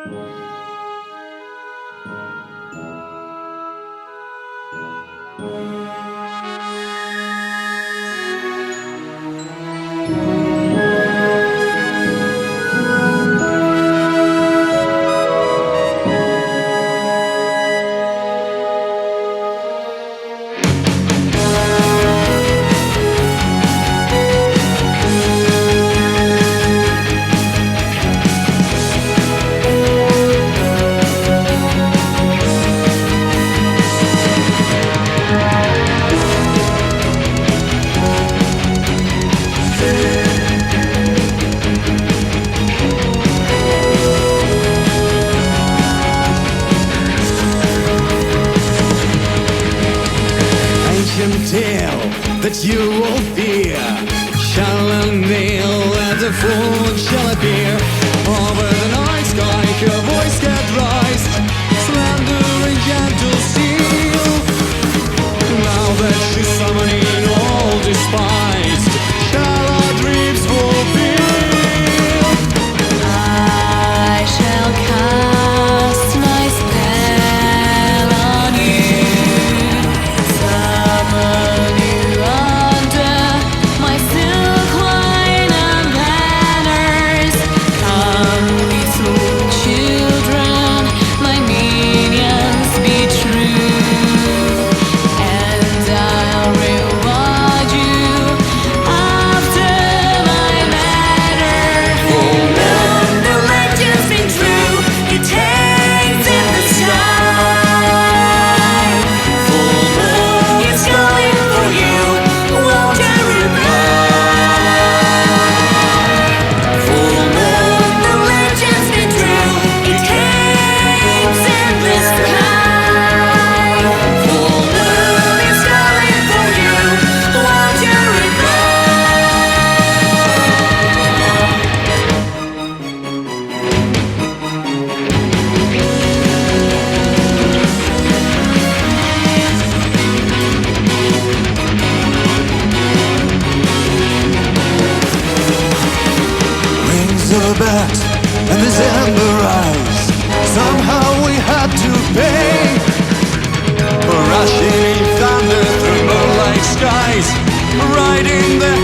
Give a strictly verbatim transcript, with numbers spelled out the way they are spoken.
Tale that you will fear shall unveil, and the full shall appear. Over the night sky her voice can rise, slender and gentle steel. Now that she's summoning all despised, shall our dreams fulfill. I shall cast my spell on you, summon you under my silk line and banners. Come, little children, my minions, be true, and I'll reward you after my manner. Full moon, the legend's been true, it hangs in the sky. Full moon is calling for you, won't you reply? Full moon, the legend's been true, it hangs in the sky. Full moon is calling for you, won't you reply? Rings are bells and this ember rise. Somehow we had to pay for rushing thunder through moonlight skies, riding the